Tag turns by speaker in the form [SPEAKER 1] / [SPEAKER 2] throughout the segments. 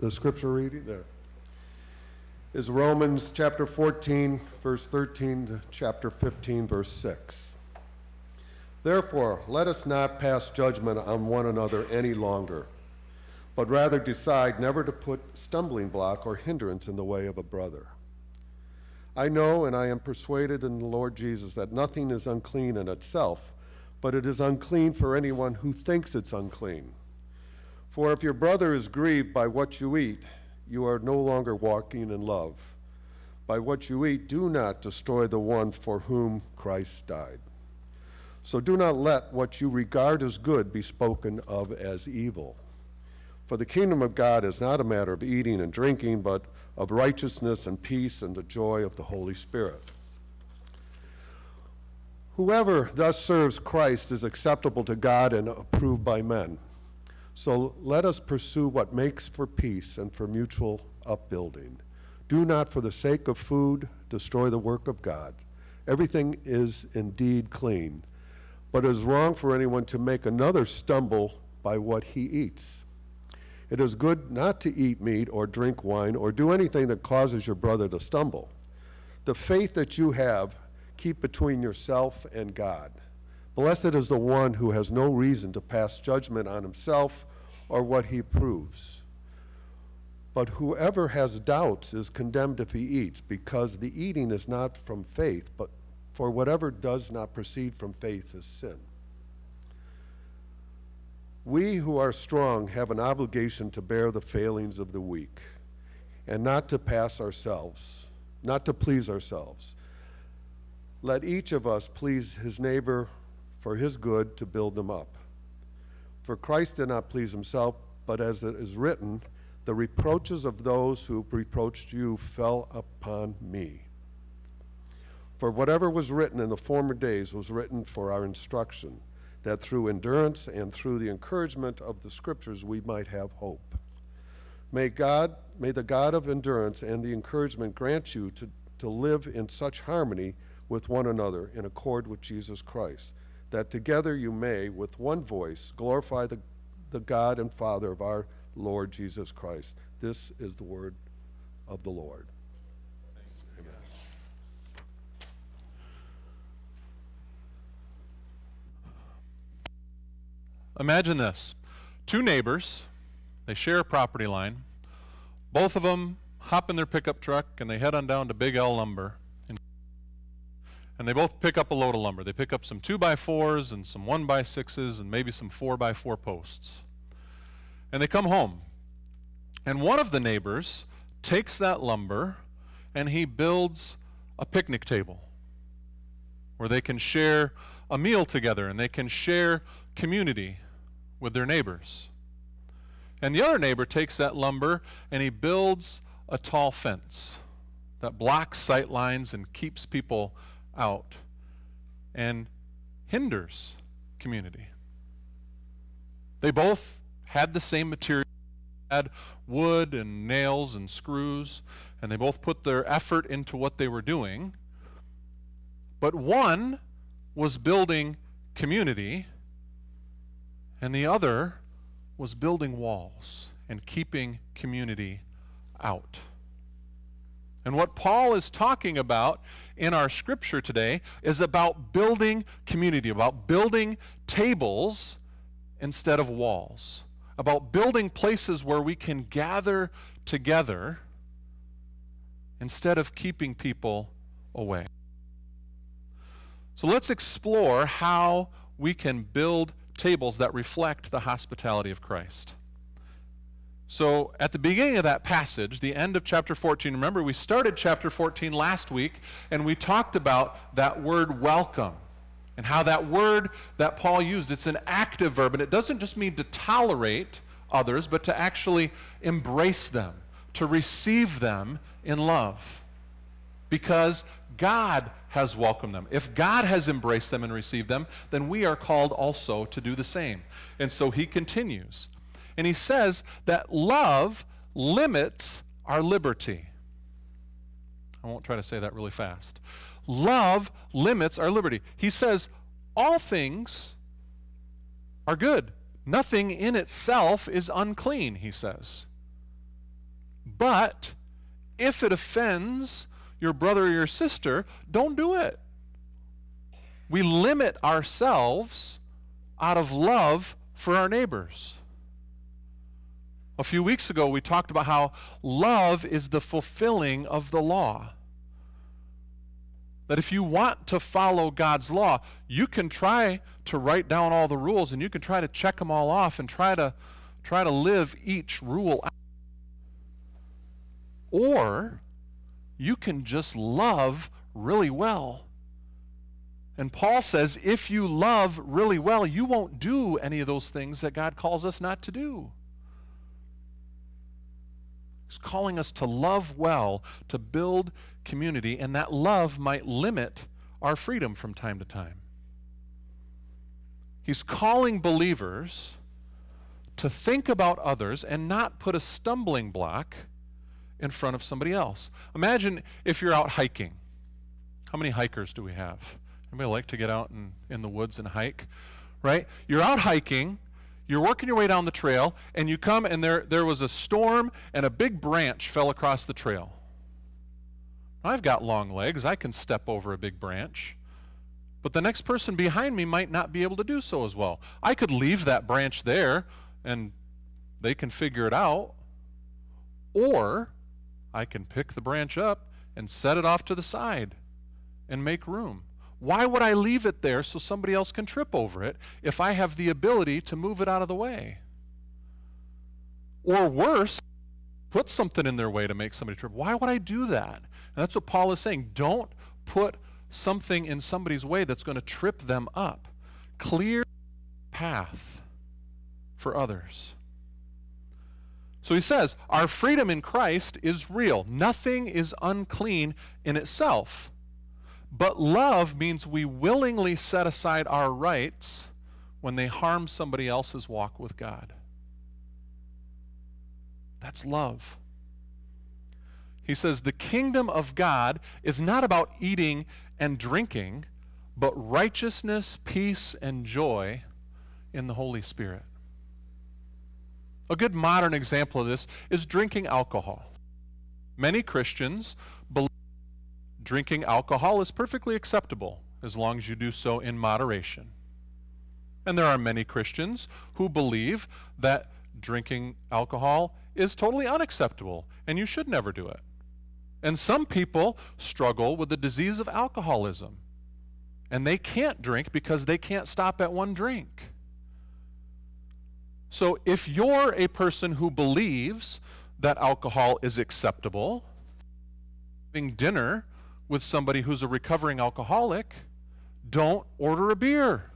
[SPEAKER 1] The scripture reading there is Romans chapter 14, verse 13 to chapter 15, verse 6. Therefore, let us not pass judgment on one another any longer, but rather decide never to put stumbling block or hindrance in the way of a brother. I know and I am persuaded in the Lord Jesus that nothing is unclean in itself, but it is unclean for anyone who thinks it's unclean. For if your brother is grieved by what you eat, you are no longer walking in love. By what you eat, do not destroy the one for whom Christ died. So do not let what you regard as good be spoken of as evil. For the kingdom of God is not a matter of eating and drinking, but of righteousness and peace and the joy of the Holy Spirit. Whoever thus serves Christ is acceptable to God and approved by men. So let us pursue what makes for peace and for mutual upbuilding. Do not, for the sake of food, destroy the work of God. Everything is indeed clean, but it is wrong for anyone to make another stumble by what he eats. It is good not to eat meat or drink wine or do anything that causes your brother to stumble. The faith that you have, keep between yourself and God. Blessed is the one who has no reason to pass judgment on himself or what he proves. But whoever has doubts is condemned if he eats, because the eating is not from faith, but for whatever does not proceed from faith is sin. We who are strong have an obligation to bear the failings of the weak, and not to please ourselves. Let each of us please his neighbor for his good, to build them up. For Christ did not please himself, but as it is written, the reproaches of those who reproached you fell upon me. For whatever was written in the former days was written for our instruction, that through endurance and through the encouragement of the scriptures we might have hope. May the God of endurance and the encouragement grant you to live in such harmony with one another in accord with Jesus Christ, that together you may, with one voice, glorify the God and Father of our Lord Jesus Christ. This is the word of the Lord. Amen.
[SPEAKER 2] Imagine this. Two neighbors, they share a property line. Both of them hop in their pickup truck and they head on down to Big L Lumber. And they both pick up a load of lumber. They pick up some 2x4s and some 1x6s and maybe some 4x4 posts. And they come home. And one of the neighbors takes that lumber and he builds a picnic table where they can share a meal together and they can share community with their neighbors. And the other neighbor takes that lumber and he builds a tall fence that blocks sight lines and keeps people out and hinders community. They both had the same material, had wood and nails and screws, and they both put their effort into what they were doing. But one was building community and the other was building walls and keeping community out. And what Paul is talking about in our scripture today is about building community, about building tables instead of walls, about building places where we can gather together instead of keeping people away. So let's explore how we can build tables that reflect the hospitality of Christ. So at the beginning of that passage, the end of chapter 14, remember we started chapter 14 last week and we talked about that word welcome and how that word that Paul used, it's an active verb and it doesn't just mean to tolerate others, but to actually embrace them, to receive them in love. Because God has welcomed them. If God has embraced them and received them, then we are called also to do the same. And so he continues. And he says that love limits our liberty. I won't try to say that really fast. Love limits our liberty. He says all things are good. Nothing in itself is unclean, he says. But if it offends your brother or your sister, don't do it. We limit ourselves out of love for our neighbors. A few weeks ago, we talked about how love is the fulfilling of the law. That if you want to follow God's law, you can try to write down all the rules and you can try to check them all off and try to live each rule out. Or you can just love really well. And Paul says if you love really well, you won't do any of those things that God calls us not to do. He's calling us to love well, to build community, and that love might limit our freedom from time to time. He's calling believers to think about others and not put a stumbling block in front of somebody else. Imagine if you're out hiking. How many hikers do we have? Anybody like to get out in the woods and hike? Right? You're out hiking, you're working your way down the trail, and you come and there was a storm and a big branch fell across the trail. I've got long legs, I can step over a big branch. But the next person behind me might not be able to do so as well. I could leave that branch there and they can figure it out. Or I can pick the branch up and set it off to the side and make room. Why would I leave it there so somebody else can trip over it if I have the ability to move it out of the way? Or worse, put something in their way to make somebody trip. Why would I do that? And that's what Paul is saying. Don't put something in somebody's way that's going to trip them up. Clear path for others. So he says, our freedom in Christ is real. Nothing is unclean in itself. But love means we willingly set aside our rights when they harm somebody else's walk with God. That's love. He says the kingdom of God is not about eating and drinking, but righteousness, peace, and joy in the Holy Spirit. A good modern example of this is drinking alcohol. Many Christians believe drinking alcohol is perfectly acceptable as long as you do so in moderation. And there are many Christians who believe that drinking alcohol is totally unacceptable and you should never do it. And some people struggle with the disease of alcoholism and they can't drink because they can't stop at one drink. So if you're a person who believes that alcohol is acceptable, having dinner with somebody who's a recovering alcoholic, don't order a beer.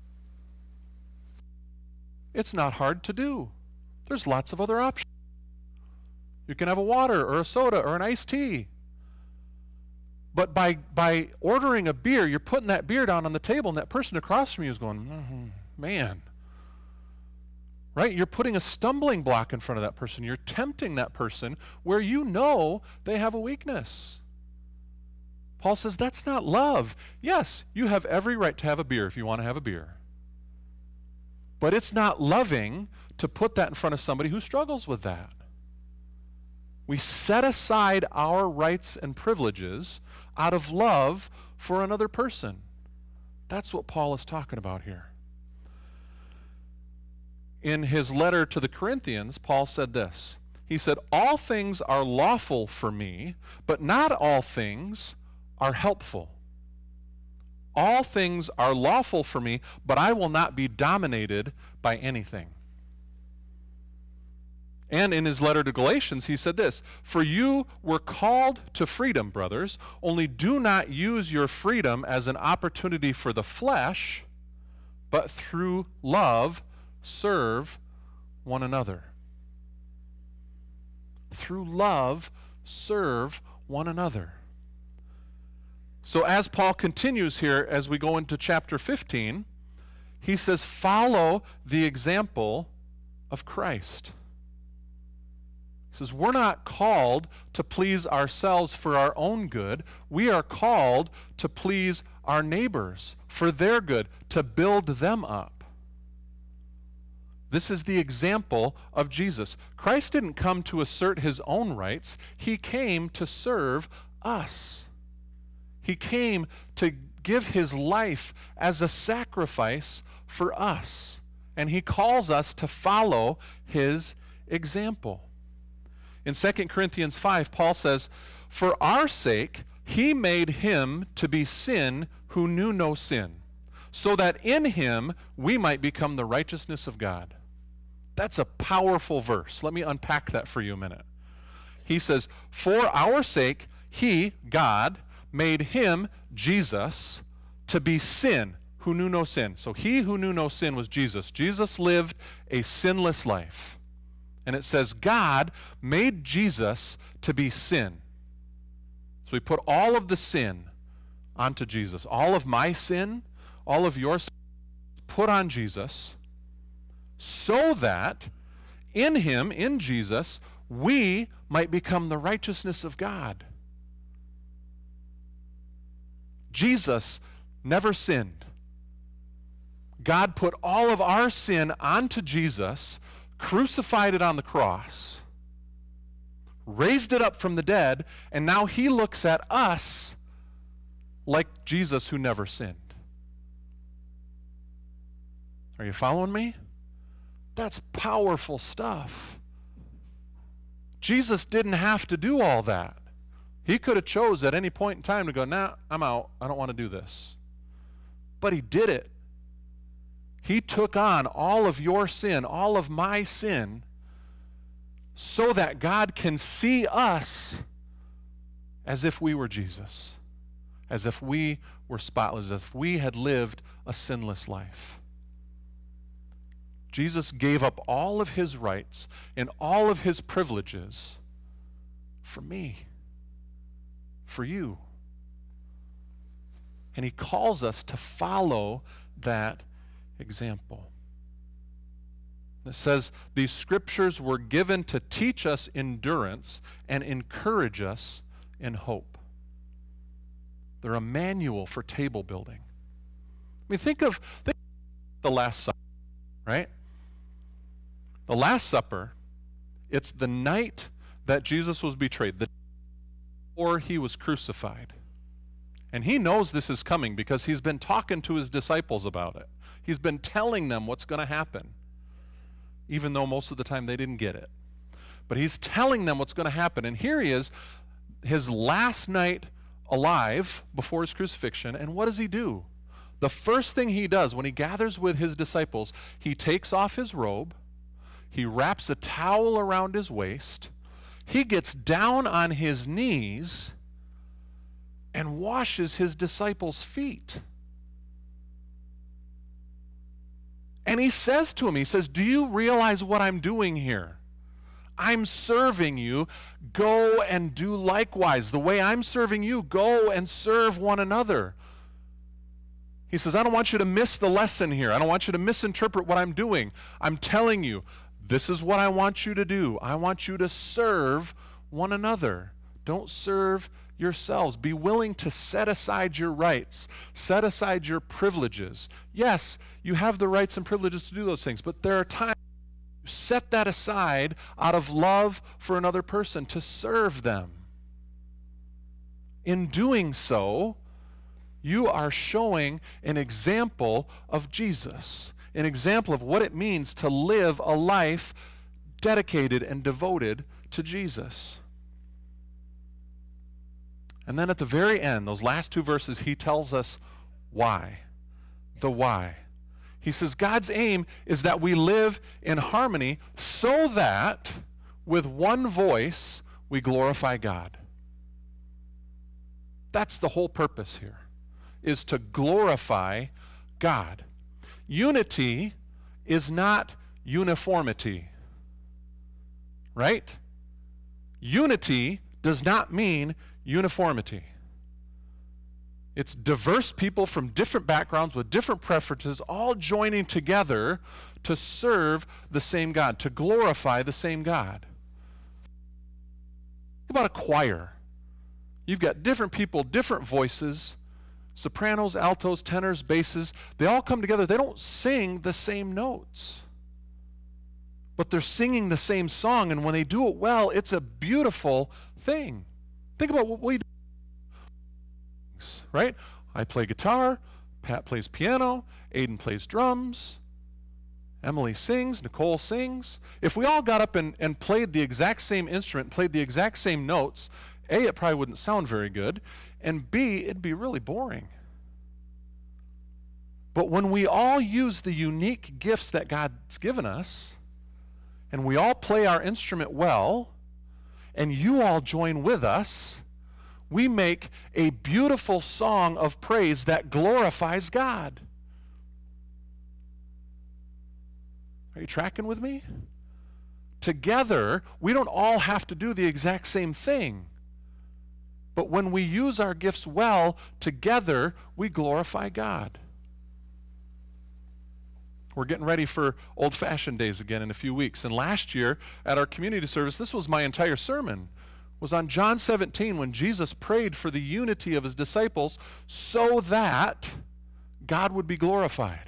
[SPEAKER 2] It's not hard to do. There's lots of other options. You can have a water or a soda or an iced tea. But by ordering a beer, you're putting that beer down on the table and that person across from you is going, man. Right? You're putting a stumbling block in front of that person. You're tempting that person where you know they have a weakness. Paul says that's not love. Yes, you have every right to have a beer if you want to have a beer. But it's not loving to put that in front of somebody who struggles with that. We set aside our rights and privileges out of love for another person. That's what Paul is talking about here. In his letter to the Corinthians, Paul said this. He said, all things are lawful for me, but not all things are helpful. All things are lawful for me, but I will not be dominated by anything. And in his letter to Galatians, he said this, for you were called to freedom, brothers, only do not use your freedom as an opportunity for the flesh, but through love serve one another. Through love serve one another. So as Paul continues here, as we go into chapter 15, he says, follow the example of Christ. He says, we're not called to please ourselves for our own good. We are called to please our neighbors for their good, to build them up. This is the example of Jesus. Christ didn't come to assert his own rights. He came to serve us. He came to give his life as a sacrifice for us. And he calls us to follow his example. In 2 Corinthians 5, Paul says, "For our sake he made him to be sin who knew no sin, so that in him we might become the righteousness of God." That's a powerful verse. Let me unpack that for you a minute. He says, for our sake, he, God, made him, Jesus, to be sin who knew no sin. So he who knew no sin was Jesus. Jesus lived a sinless life. And it says God made Jesus to be sin. So he put all of the sin onto Jesus. All of my sin, all of your sin, put on Jesus, so that in him, in Jesus, we might become the righteousness of God. Jesus never sinned. God put all of our sin onto Jesus, crucified it on the cross, raised it up from the dead, and now he looks at us like Jesus who never sinned. Are you following me? That's powerful stuff. Jesus didn't have to do all that. He could have chose at any point in time to go, nah, I'm out. I don't want to do this. But he did it. He took on all of your sin, all of my sin, so that God can see us as if we were Jesus, as if we were spotless, as if we had lived a sinless life. Jesus gave up all of his rights and all of his privileges for me, for you. And he calls us to follow that example. It says, these scriptures were given to teach us endurance and encourage us in hope. They're a manual for table building. I mean, think of the Last Supper, right? The Last Supper, it's the night that Jesus was betrayed, the night before he was crucified. And he knows this is coming because he's been talking to his disciples about it. He's been telling them what's going to happen, even though most of the time they didn't get it. But he's telling them what's going to happen. And here he is, his last night alive before his crucifixion. And what does he do? The first thing he does when he gathers with his disciples, he takes off his robe, he wraps a towel around his waist, he gets down on his knees and washes his disciples' feet. And he says to him, he says, do you realize what I'm doing here? I'm serving you. Go and do likewise. The way I'm serving you, go and serve one another. He says, I don't want you to miss the lesson here. I don't want you to misinterpret what I'm doing. I'm telling you, this is what I want you to do. I want you to serve one another. Don't serve yourselves. Be willing to set aside your rights, set aside your privileges. Yes, you have the rights and privileges to do those things, but there are times you set that aside out of love for another person to serve them. In doing so, you are showing an example of Jesus, an example of what it means to live a life dedicated and devoted to Jesus. And then at the very end, those last two verses, he tells us why. The why. He says God's aim is that we live in harmony so that with one voice we glorify God. That's the whole purpose here, is to glorify God. Unity is not uniformity, right? Unity does not mean uniformity. It's diverse people from different backgrounds with different preferences all joining together to serve the same God, to glorify the same God. Think about a choir. You've got different people, different voices, sopranos, altos, tenors, basses. They all come together. They don't sing the same notes. but they're singing the same song, and when they do it well, it's a beautiful thing. Think about what we do, right? I play guitar, Pat plays piano, Aiden plays drums, Emily sings, Nicole sings. If we all got up and played the exact same instrument, played the exact same notes, A, it probably wouldn't sound very good, and B, it'd be really boring. But when we all use the unique gifts that God's given us, and we all play our instrument well, and you all join with us, we make a beautiful song of praise that glorifies God. Are you tracking with me? Together, we don't all have to do the exact same thing. But when we use our gifts well, together, we glorify God. We're getting ready for old-fashioned days again in a few weeks. And last year at our community service, this was my entire sermon, was on John 17 when Jesus prayed for the unity of his disciples so that God would be glorified.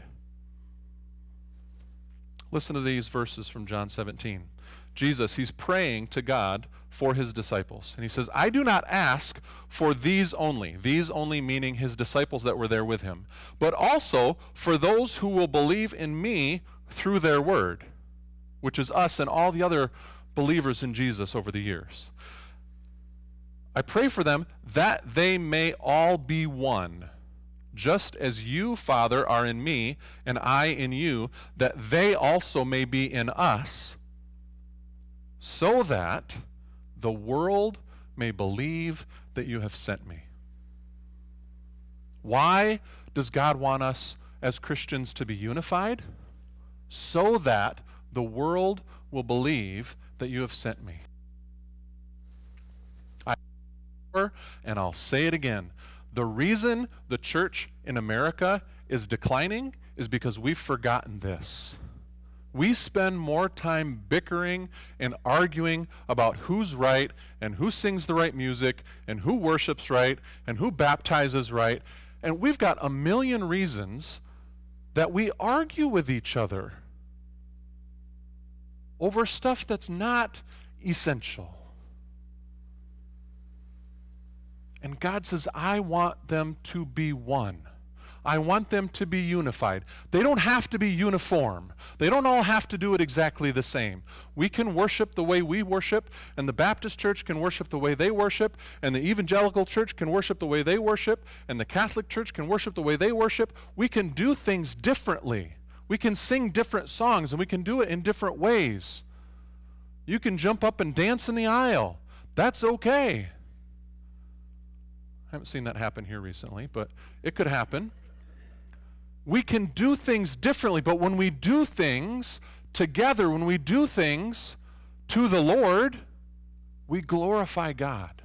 [SPEAKER 2] Listen to these verses from John 17. Jesus, he's praying to God for his disciples. And he says, I do not ask for these only meaning his disciples that were there with him, but also for those who will believe in me through their word, which is us and all the other believers in Jesus over the years. I pray for them that they may all be one, just as you, Father, are in me and I in you, that they also may be in us, so that the world may believe that you have sent me. Why does God want us as Christians to be unified? So that the world will believe that you have sent me. And I'll say it again. The reason the church in America is declining is because we've forgotten this. We spend more time bickering and arguing about who's right and who sings the right music and who worships right and who baptizes right. And we've got a million reasons that we argue with each other over stuff that's not essential. And God says, I want them to be one. I want them to be unified. They don't have to be uniform. They don't all have to do it exactly the same. We can worship the way we worship, and the Baptist church can worship the way they worship, and the evangelical church can worship the way they worship, and the Catholic church can worship the way they worship. We can do things differently. We can sing different songs, and we can do it in different ways. You can jump up and dance in the aisle. That's okay. I haven't seen that happen here recently, but it could happen. We can do things differently, but when we do things together, when we do things to the Lord, we glorify God.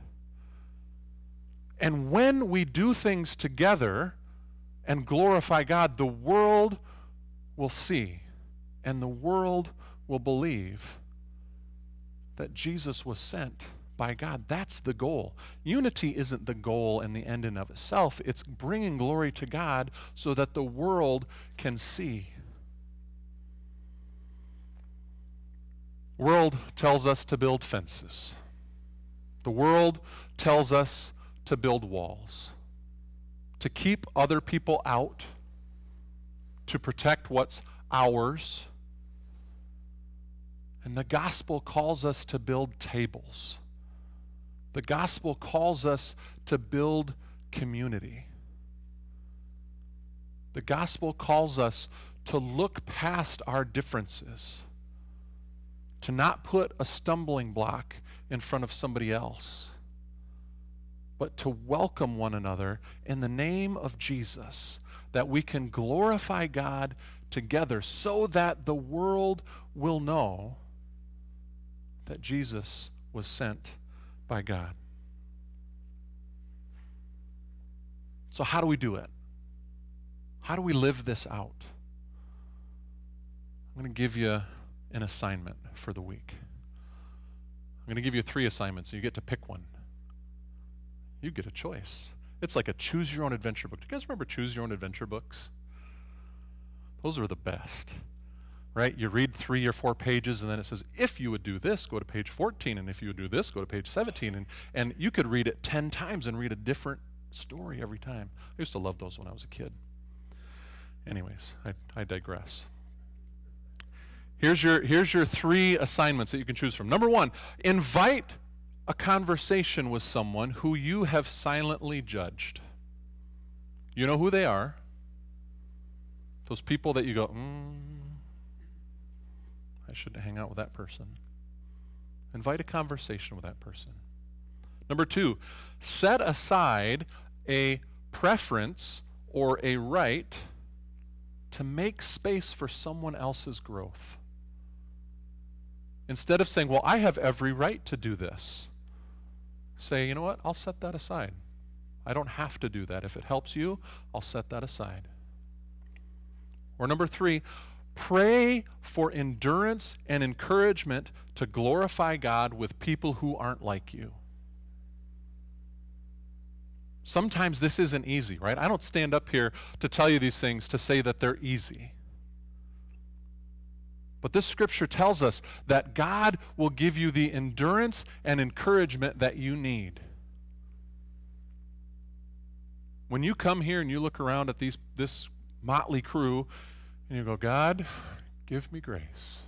[SPEAKER 2] And when we do things together and glorify God, the world will see and the world will believe that Jesus was sent by God. That's the goal. Unity isn't the goal and the end in of itself. It's bringing glory to God so that the world can see. The world tells us to build fences. The world tells us to build walls, to keep other people out, to protect what's ours. And the gospel calls us to build tables. The gospel calls us to build community. The gospel calls us to look past our differences, to not put a stumbling block in front of somebody else, but to welcome one another in the name of Jesus, that we can glorify God together so that the world will know that Jesus was sent by God. So how do we do it? How do we live this out? I'm going to give you an assignment for the week. I'm going to give you 3 assignments, and you get to pick one. You get a choice. It's like a choose your own adventure book. Do you guys remember choose your own adventure books? Those were the best. right? You read 3 or 4 pages, and then it says, if you would do this, go to page 14, and if you would do this, go to page 17. And you could read it 10 times and read a different story every time. I used to love those when I was a kid. Anyways, I digress. Here's your 3 assignments that you can choose from. Number 1, invite a conversation with someone who you have silently judged. You know who they are. Those people that you go, I shouldn't hang out with that person. Invite a conversation with that person. Number 2, set aside a preference or a right to make space for someone else's growth. Instead of saying, well, I have every right to do this, say, you know what, I'll set that aside. I don't have to do that. If it helps you, I'll set that aside. Or number 3, pray for endurance and encouragement to glorify God with people who aren't like you. Sometimes this isn't easy, right? I don't stand up here to tell you these things to say that they're easy. But this scripture tells us that God will give you the endurance and encouragement that you need. When you come here and you look around at this motley crew and you go, God, give me grace.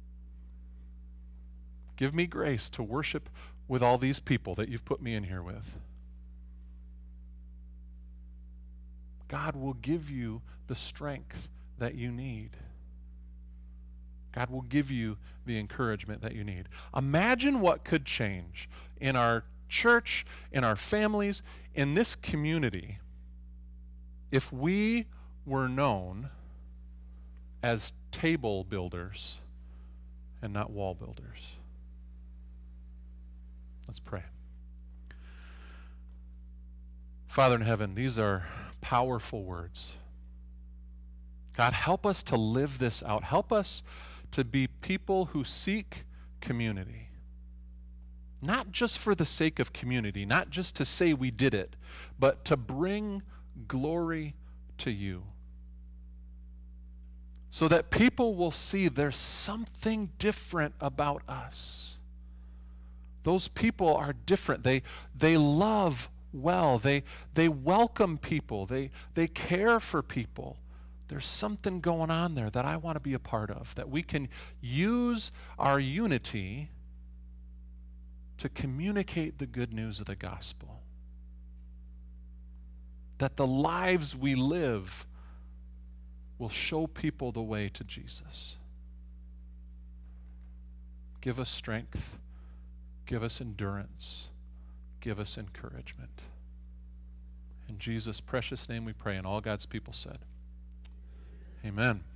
[SPEAKER 2] Give me grace to worship with all these people that you've put me in here with. God will give you the strength that you need. God will give you the encouragement that you need. Imagine what could change in our church, in our families, in this community, if we were known as table builders and not wall builders. Let's pray. Father in heaven, these are powerful words. God, help us to live this out. Help us to be people who seek community. Not just for the sake of community, not just to say we did it, but to bring glory to you. So that people will see there's something different about us. Those people are different. They love well. They welcome people. They care for people. There's something going on there that I want to be a part of, that we can use our unity to communicate the good news of the gospel. That the lives we live will show people the way to Jesus. Give us strength. Give us endurance. Give us encouragement. In Jesus' precious name we pray, and all God's people said, amen.